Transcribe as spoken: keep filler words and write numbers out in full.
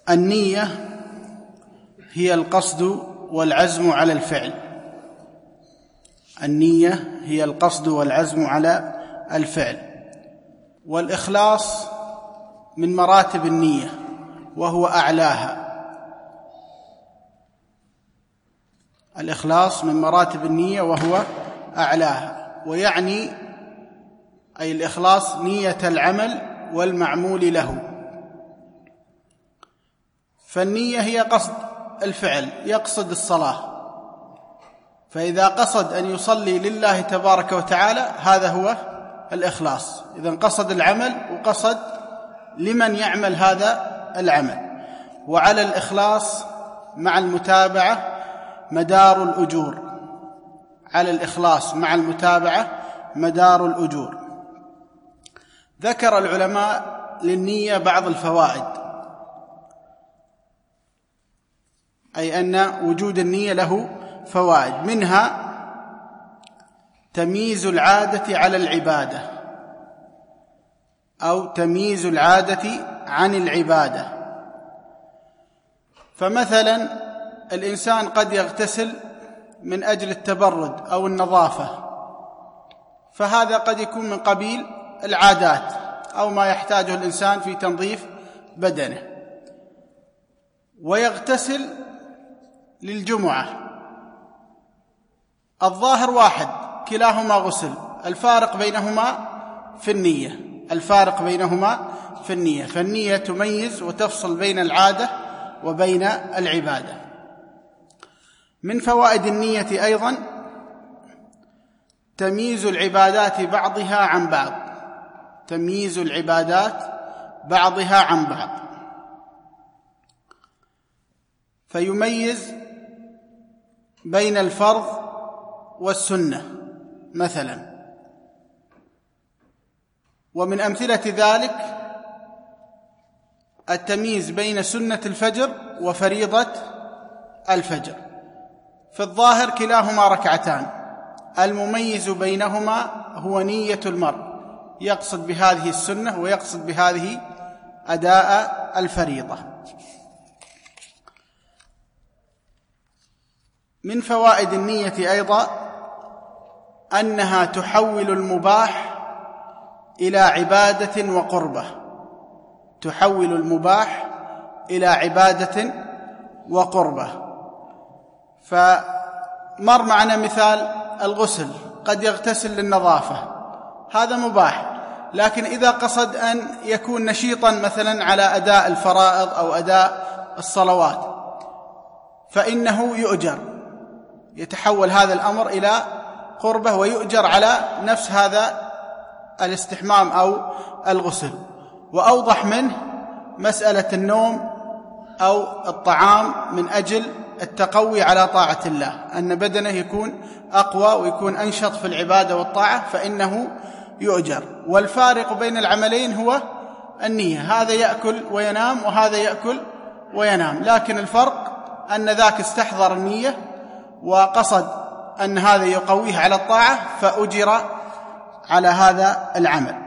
النية هي القصد والعزم على الفعل. النية هي القصد والعزم على الفعل. والإخلاص من مراتب النية وهو أعلاها. الإخلاص من مراتب النية وهو أعلاها، ويعني أي الإخلاص نية العمل والمعمول له. فالنية هي قصد الفعل، يقصد الصلاة، فإذا قصد أن يصلي لله تبارك وتعالى هذا هو الإخلاص. إذن قصد العمل وقصد لمن يعمل هذا العمل. وعلى الإخلاص مع المتابعة مدار الأجور. على الإخلاص مع المتابعة مدار الأجور. ذكر العلماء للنية بعض الفوائد، أي أن وجود النية له فوائد، منها تمييز العادة على العبادة أو تمييز العادة عن العبادة. فمثلا الإنسان قد يغتسل من أجل التبرد أو النظافة، فهذا قد يكون من قبيل العادات أو ما يحتاجه الإنسان في تنظيف بدنه. ويغتسل للجمعة، الظاهر واحد، كلاهما غسل، الفارق بينهما في النية. الفارق بينهما في النية، فالنية تميز وتفصل بين العادة وبين العبادة. من فوائد النية أيضا تمييز العبادات بعضها عن بعض. تمييز العبادات بعضها عن بعض، فيميز بين الفرض والسنة مثلا. ومن أمثلة ذلك التمييز بين سنة الفجر وفريضة الفجر. في الظاهر كلاهما ركعتان، المميز بينهما هو نية المرء، يقصد بهذه السنة ويقصد بهذه أداء الفريضة. من فوائد النية أيضا أنها تحول المباح إلى عبادة وقربة. تحول المباح إلى عبادة وقربة. فمر معنا مثال الغسل، قد يغتسل للنظافة، هذا مباح، لكن إذا قصد أن يكون نشيطا مثلا على أداء الفرائض أو أداء الصلوات فإنه يؤجر، يتحول هذا الأمر إلى قربة ويؤجر على نفس هذا الاستحمام أو الغسل. وأوضح منه مسألة النوم أو الطعام من أجل التقوي على طاعة الله، أن بدنه يكون أقوى ويكون أنشط في العبادة والطاعة فإنه يؤجر. والفارق بين العملين هو النية، هذا يأكل وينام وهذا يأكل وينام، لكن الفرق أن ذاك استحضر النية وقصد أن هذا يقويه على الطاعة فأجر على هذا العمل.